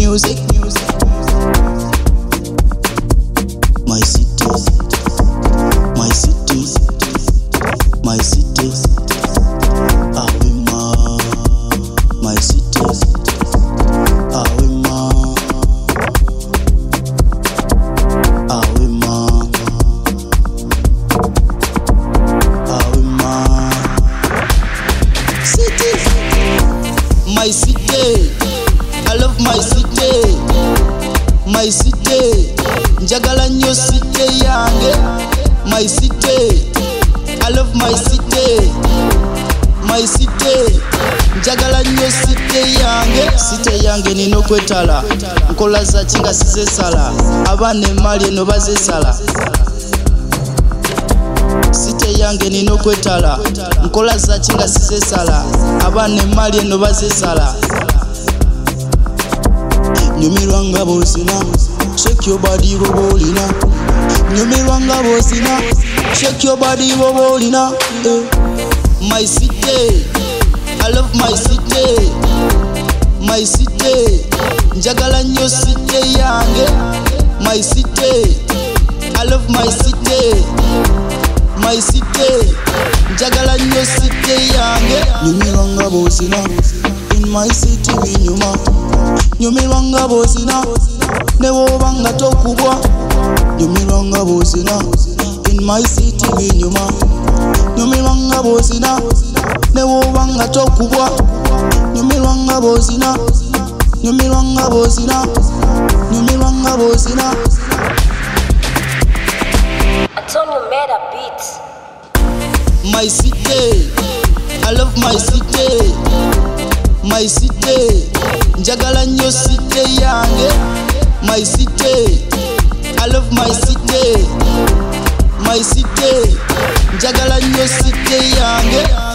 music. My city, my city, my city. Awima, my city. Awima, Awima, Awima. City, my city. I love my city, my city. Njagala nnyo city yange, my city. I love my city, my city. Njagala nnyo city yange, city yange nina okwetala. Nkola za kinga sizesala, abaana emmali eno bazesala. City yange nina okwetala. Nkola za kinga sizesala, abaana emmali eno bazesala. Nyumirwa nga bw'ozina, shake your body bw'oba olina. Nyumirwa nga bw'ozina, shake your body bw'oba olina. My city, I love my city, my city. Njagala nnyo city yange, my city. I love my city, my city. Njagala nnyo city yange. Nyumirwa nga bw'ozina, in my city binyuma. Nyumirwa nga bw'ozina, ne bw'oba nga tokubwa. Nyumirwa nga bw'ozina, in my city binyuma. Nyumirwa nga bw'ozina, ne bw'oba nga tokubwa. Nyumirwa nga bw'ozina, nyumirwa nga bw'ozina, nyumirwa nga bw'ozina. Antonio made a beat. My city, I love my city, my city. Njagala nnyo city yange, my city. I love my city, my city. Njagala nnyo city yange.